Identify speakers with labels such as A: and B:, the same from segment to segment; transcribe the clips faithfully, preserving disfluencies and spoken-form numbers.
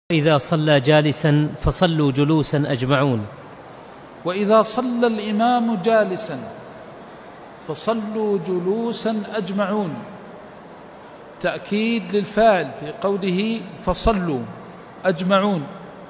A: إذا صلى جالسا فصلوا جلوسا أجمعون.
B: وإذا صلى الإمام جالسا فصلوا جلوسا أجمعون، تأكيد للفاعل في قوله فصلوا أجمعون.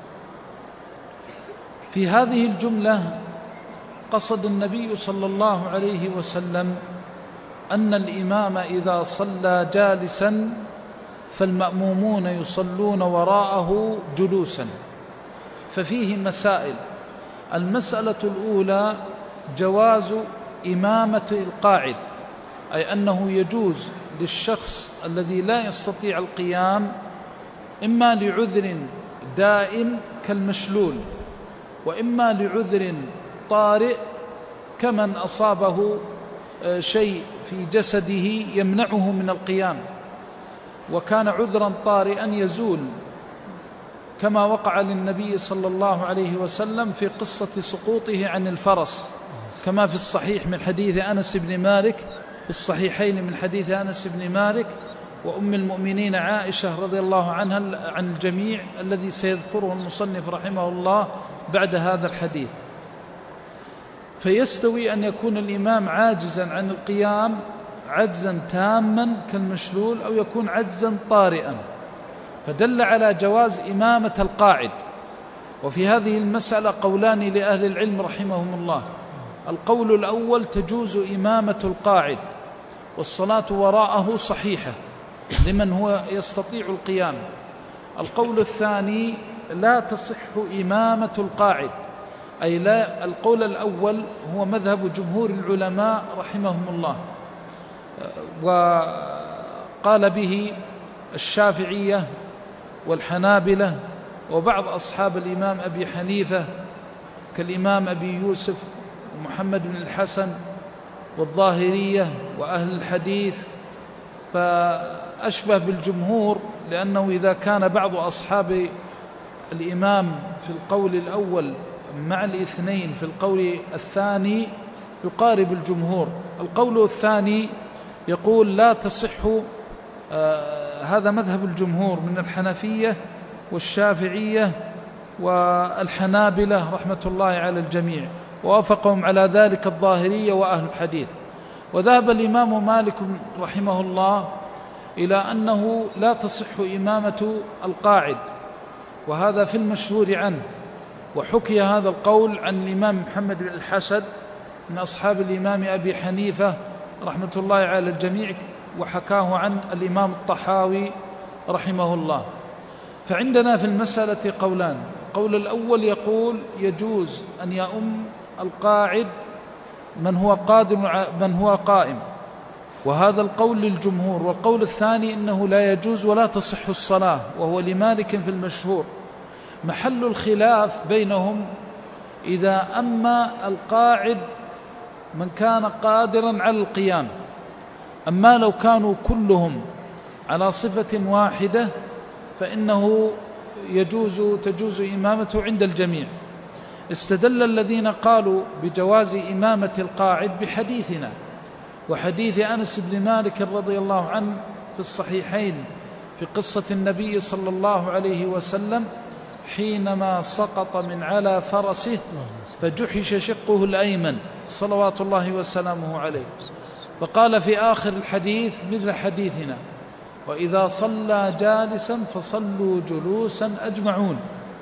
B: في هذه الجملة قصد النبي صلى الله عليه وسلم أن الإمام إذا صلى جالسا فالمأمومون يصلون وراءه جلوسا. ففيه مسائل. المسألة الأولى جواز إمامة القاعد، أي أنه يجوز للشخص الذي لا يستطيع القيام إما لعذر دائم كالمشلول، وإما لعذر طارئ كمن أصابه شيء في جسده يمنعه من القيام وكان عذرا طارئا يزول، كما وقع للنبي صلى الله عليه وسلم في قصة سقوطه عن الفرس، كما في الصحيح من حديث أنس بن مالك، في الصحيحين من حديث أنس بن مالك وأم المؤمنين عائشة رضي الله عنها عن الجميع، الذي سيذكره المصنف رحمه الله بعد هذا الحديث. فيستوي أن يكون الإمام عاجزا عن القيام عجزا تاما كالمشلول، أو يكون عجزا طارئا، فدل على جواز إمامة القاعد. وفي هذه المسألة قولان لأهل العلم رحمهم الله. القول الأول تجوز إمامة القاعد والصلاة وراءه صحيحة لمن هو يستطيع القيام. القول الثاني لا تصح إمامة القاعد، أي لا. القول الأول هو مذهب جمهور العلماء رحمهم الله، وقال به الشافعية والحنابلة وبعض أصحاب الإمام أبي حنيفة كالإمام أبي يوسف ومحمد بن الحسن والظاهرية وأهل الحديث، فأشبه بالجمهور، لأنه إذا كان بعض أصحاب الإمام في القول الأول مع الاثنين في القول الثاني يقارب الجمهور. القول الثاني يقول لا تصح، آه هذا مذهب الجمهور من الحنفية والشافعية والحنابلة رحمة الله على الجميع، ووافقهم على ذلك الظاهرية وأهل الحديث. وذهب الإمام مالك رحمه الله إلى أنه لا تصح إمامة القاعد، وهذا في المشهور عنه. وحكي هذا القول عن الإمام محمد بن الحسن من أصحاب الإمام أبي حنيفة رحمة الله على الجميع، وحكاه عن الإمام الطحاوي رحمه الله. فعندنا في المسألة قولان. القول الأول يقول يجوز أن يؤم القاعد من هو قادر من هو قائم، وهذا القول للجمهور. والقول الثاني إنه لا يجوز ولا تصح الصلاة، وهو لمالك في المشهور. محل الخلاف بينهم إذا أما القاعد من كان قادرا على القيام، أما لو كانوا كلهم على صفة واحدة فإنه يجوز تجوز إمامته عند الجميع. استدل الذين قالوا بجواز إمامة القاعد بحديثنا وحديث أنس بن مالك رضي الله عنه في الصحيحين في قصة النبي صلى الله عليه وسلم حينما سقط من على فرسه فجحش شقه الأيمن صلوات الله وسلامه عليه، فقال في آخر الحديث مثل حديثنا وإذا صلى جالسا فصلوا جلوسا أجمعون.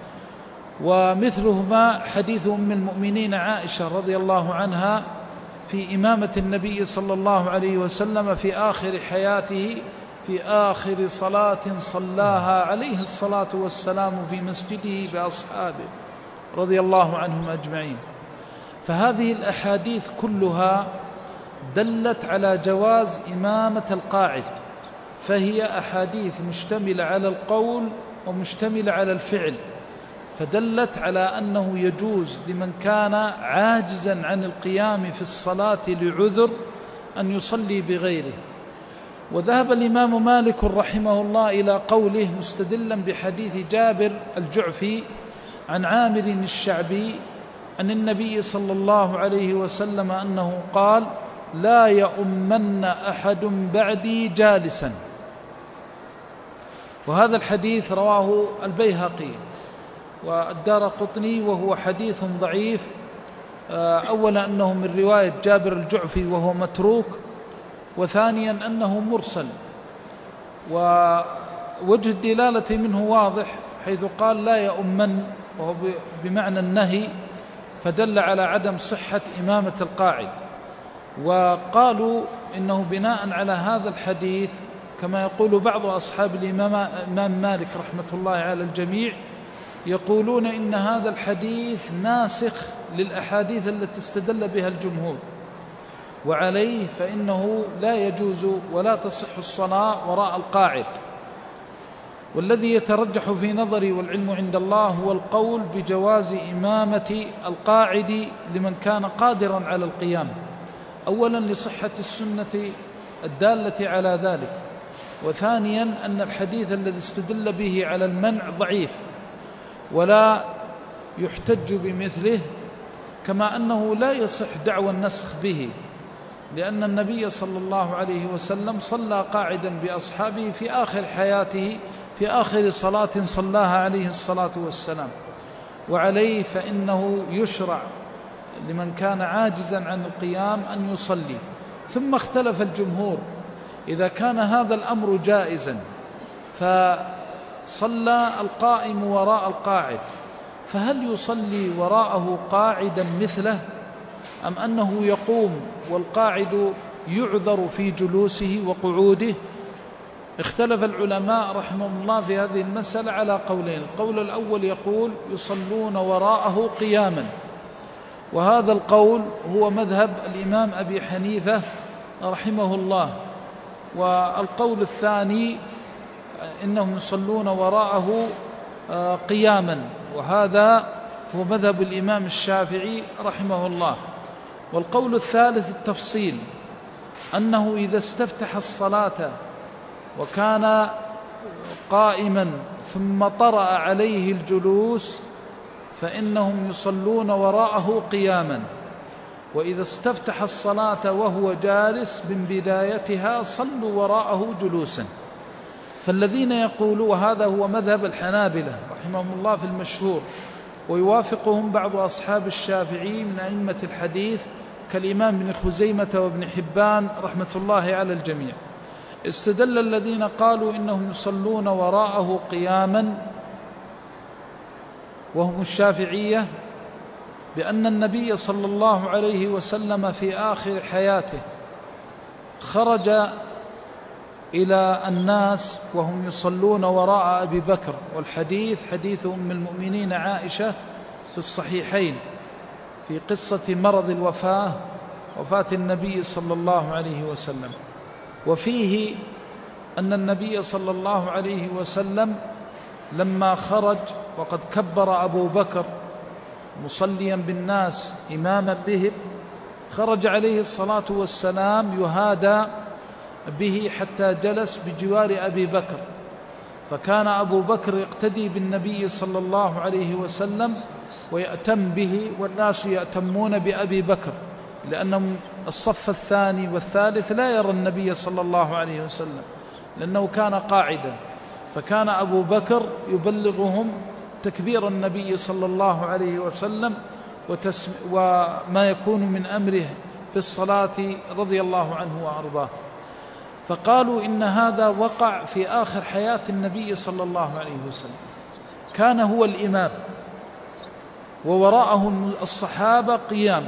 B: ومثلهما حديث أم المؤمنين عائشة رضي الله عنها في إمامة النبي صلى الله عليه وسلم في آخر حياته في آخر صلاة صلاها عليه الصلاة والسلام في مسجده بأصحابه رضي الله عنهم أجمعين. فهذه الأحاديث كلها دلت على جواز إمامة القاعد، فهي أحاديث مشتملة على القول ومشتملة على الفعل، فدلت على أنه يجوز لمن كان عاجزا عن القيام في الصلاة لعذر أن يصلي بغيره. وذهب الإمام مالك رحمه الله إلى قوله مستدلا بحديث جابر الجعفي عن عامر الشعبي عن النبي صلى الله عليه وسلم أنه قال لا يؤمن أحد بعدي جالسا وهذا الحديث رواه البيهقي والدارقطني وهو حديث ضعيف. أولا أنه من رواية جابر الجعفي وهو متروك، وثانيا أنه مرسل، ووجه الدلالة منه واضح حيث قال لا يؤمن، وهو بمعنى النهي، فدل على عدم صحة إمامة القاعد. وقالوا إنه بناء على هذا الحديث كما يقول بعض أصحاب الإمام مالك رحمة الله على الجميع، يقولون إن هذا الحديث ناسخ للأحاديث التي استدل بها الجمهور، وعليه فإنه لا يجوز ولا تصح الصلاة وراء القاعد. والذي يترجح في نظري والعلم عند الله هو القول بجواز إمامة القاعد لمن كان قادرا على القيام، أولا لصحة السنة الدالة على ذلك، وثانيا أن الحديث الذي استدل به على المنع ضعيف ولا يحتج بمثله، كما أنه لا يصح دعوى النسخ به، لأن النبي صلى الله عليه وسلم صلى قاعدا بأصحابه في آخر حياته، في آخر صلاة صلاها عليه الصلاة والسلام، وعليه فإنه يشرع لمن كان عاجزا عن القيام أن يصلي. ثم اختلف الجمهور إذا كان هذا الأمر جائزا فصلى القائم وراء القاعد، فهل يصلي وراءه قاعدا مثله، أم أنه يقوم والقاعد يعذر في جلوسه وقعوده؟ اختلف العلماء رحمهم الله في هذه المسألة على قولين. القول الأول يقول يصلون وراءه قياما، وهذا القول هو مذهب الإمام أبي حنيفة رحمه الله. والقول الثاني إنهم يصلون وراءه قياما، وهذا هو مذهب الإمام الشافعي رحمه الله. والقول الثالث التفصيل، أنه إذا استفتح الصلاة وكان قائما ثم طرأ عليه الجلوس فإنهم يصلون وراءه قياما، وإذا استفتح الصلاة وهو جالس من بدايتها صلوا وراءه جلوسا. فالذين يقولون، وهذا هو مذهب الحنابلة رحمهم الله في المشهور، ويوافقهم بعض أصحاب الشافعي من أئمة الحديث كالإمام ابن خزيمة وابن حبان رحمة الله على الجميع، استدل الذين قالوا إنهم يصلون وراءه قياما وهم الشافعية بأن النبي صلى الله عليه وسلم في آخر حياته خرج إلى الناس وهم يصلون وراء أبي بكر، والحديث حديث أم المؤمنين عائشة في الصحيحين في قصة مرض الوفاة، وفاة النبي صلى الله عليه وسلم، وفيه أن النبي صلى الله عليه وسلم لما خرج وقد كبر أبو بكر مصليا بالناس إماما بهم، خرج عليه الصلاة والسلام يهادى به حتى جلس بجوار أبي بكر، فكان أبو بكر يقتدي بالنبي صلى الله عليه وسلم ويأتم به، والناس يأتمون بأبي بكر، لأنهم الصف الثاني والثالث لا يرى النبي صلى الله عليه وسلم لأنه كان قاعدا، فكان أبو بكر يبلغهم تكبير النبي صلى الله عليه وسلم وما يكون من أمره في الصلاة رضي الله عنه وأرضاه. فقالوا إن هذا وقع في آخر حياة النبي صلى الله عليه وسلم، كان هو الإمام ووراءه الصحابة قيام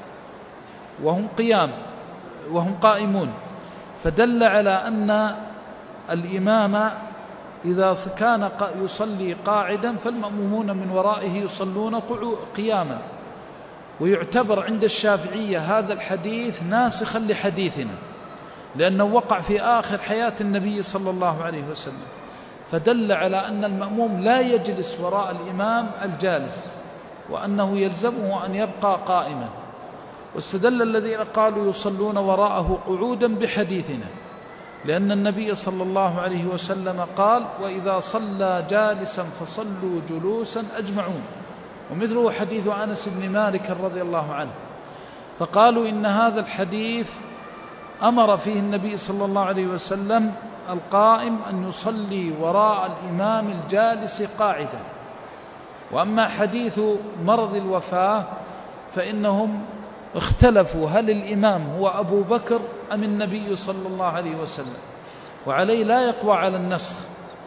B: وهم قيام وهم قائمون، فدل على أن الإمام إذا كان يصلي قاعدا فالمأمومون من ورائه يصلون قياما. ويعتبر عند الشافعية هذا الحديث ناسخا لحديثنا، لأنه وقع في آخر حياة النبي صلى الله عليه وسلم، فدل على أن المأموم لا يجلس وراء الإمام الجالس، وأنه يلزمه أن يبقى قائما. واستدل الذين قالوا يصلون وراءه قعودا بحديثنا، لأن النبي صلى الله عليه وسلم قال وإذا صلى جالسا فصلوا جلوسا أجمعون، ومثله حديث أنس بن مالك رضي الله عنه. فقالوا إن هذا الحديث أمر فيه النبي صلى الله عليه وسلم القائم أن يصلي وراء الإمام الجالس قاعدا. وأما حديث مرض الوفاة فإنهم اختلفوا هل الإمام هو أبو بكر أم النبي صلى الله عليه وسلم، وعليه لا يقوى على النسخ.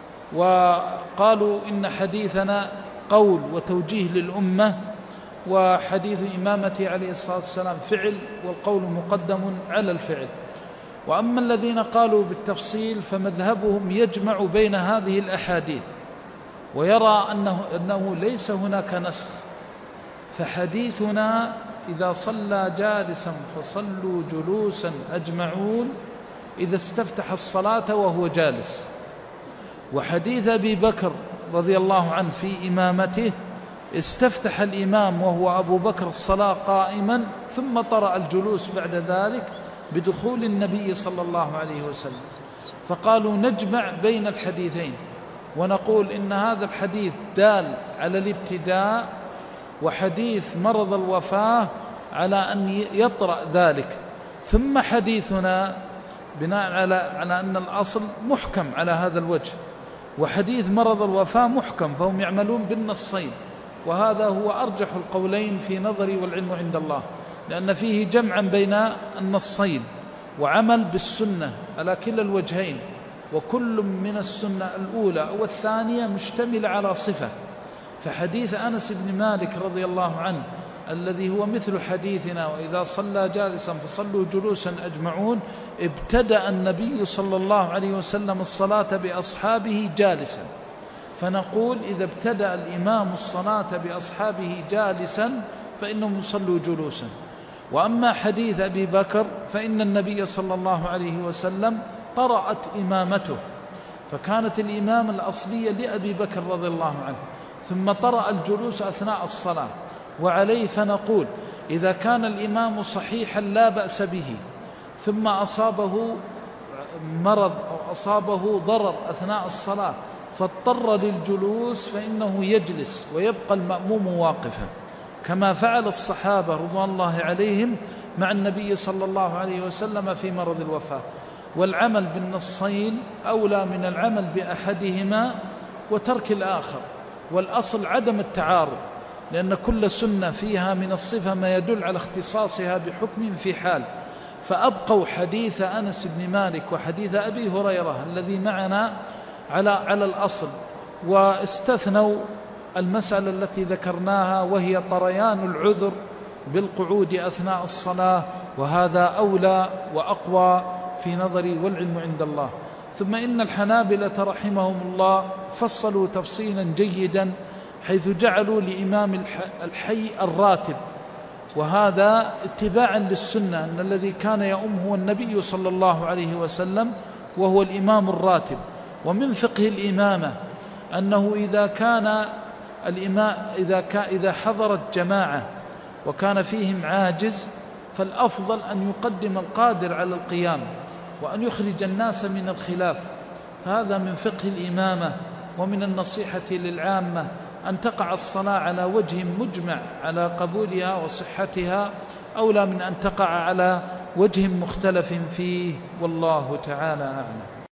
B: وقالوا إن حديثنا قول وتوجيه للأمة، وحديث إمامته عليه الصلاة والسلام فعل، والقول مقدم على الفعل. وأما الذين قالوا بالتفصيل فمذهبهم يجمع بين هذه الأحاديث ويرى أنه, أنه ليس هناك نسخ، فحديثنا إذا صلى جالسا فصلوا جلوسا أجمعون إذا استفتح الصلاة وهو جالس. وحديث أبي بكر رضي الله عنه في إمامته استفتح الإمام وهو أبو بكر الصلاة قائما، ثم طرأ الجلوس بعد ذلك بدخول النبي صلى الله عليه وسلم. فقالوا نجمع بين الحديثين ونقول إن هذا الحديث دال على الابتداء، وحديث مرض الوفاة على أن يطرأ ذلك، ثم حديثنا بناء على على أن الأصل محكم على هذا الوجه، وحديث مرض الوفاة محكم، فهم يعملون بالنصين. وهذا هو أرجح القولين في نظري والعلم عند الله، لأن فيه جمعا بين النصين وعمل بالسنة على كلا الوجهين، وكل من السنة الأولى أو الثانية مشتمل على صفة. فحديث أنس بن مالك رضي الله عنه الذي هو مثل حديثنا وإذا صلى جالسا فصلوا جلوسا أجمعون، ابتدأ النبي صلى الله عليه وسلم الصلاة بأصحابه جالسا، فنقول إذا ابتدأ الإمام الصلاة بأصحابه جالسا فإنهم يصلوا جلوسا. وأما حديث أبي بكر فإن النبي صلى الله عليه وسلم طرأت إمامته، فكانت الإمامة الأصلية لأبي بكر رضي الله عنه، ثم طرأ الجلوس أثناء الصلاة. وعليه فنقول إذا كان الإمام صحيحا لا بأس به، ثم أصابه مرض أو أصابه ضرر أثناء الصلاة فاضطر للجلوس فإنه يجلس ويبقى المأموم واقفا، كما فعل الصحابة رضوان الله عليهم مع النبي صلى الله عليه وسلم في مرض الوفاة. والعمل بالنصين أولى من العمل بأحدهما وترك الآخر، والأصل عدم التعارض، لأن كل سنة فيها من الصفة ما يدل على اختصاصها بحكم في حال. فأبقوا حديث أنس بن مالك وحديث أبي هريرة الذي معنا على على الأصل، واستثنوا المسألة التي ذكرناها وهي طريان العذر بالقعود أثناء الصلاة، وهذا أولى وأقوى في نظري والعلم عند الله. ثم إن الحنابلة رحمهم الله فصلوا تفصيلا جيدا حيث جعلوا لإمام الحي الراتب، وهذا اتباعا للسنة أن الذي كان يؤم هو النبي صلى الله عليه وسلم وهو الإمام الراتب. ومن فقه الإمامة أنه إذا كان الإمام إذا كان إذا حضرت جماعة وكان فيهم عاجز فالأفضل أن يقدم القادر على القيام وأن يخرج الناس من الخلاف. فهذا من فقه الإمامة ومن النصيحة للعامة أن تقع الصلاة على وجه مجمع على قبولها وصحتها أولى من أن تقع على وجه مختلف فيه، والله تعالى أعلم.